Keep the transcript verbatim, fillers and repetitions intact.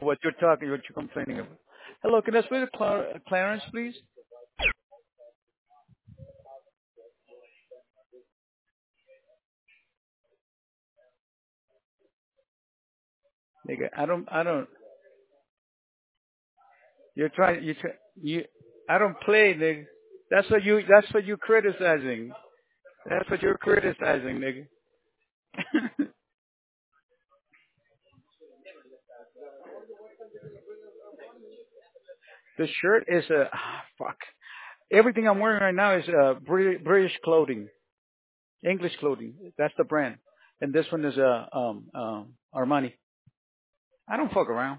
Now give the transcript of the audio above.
what you're talking, what you're complaining about. Hello, can I speak to Clar- Clarence, please? Nigga, I don't, I don't. You're trying, you, try, you. I don't play, nigga. That's what you. That's what you're criticizing. That's what you're criticizing, nigga. The shirt is a ah, fuck. Everything I'm wearing right now is uh, British, British clothing, English clothing. That's the brand. And this one is uh, um, um, Armani. I don't fuck around.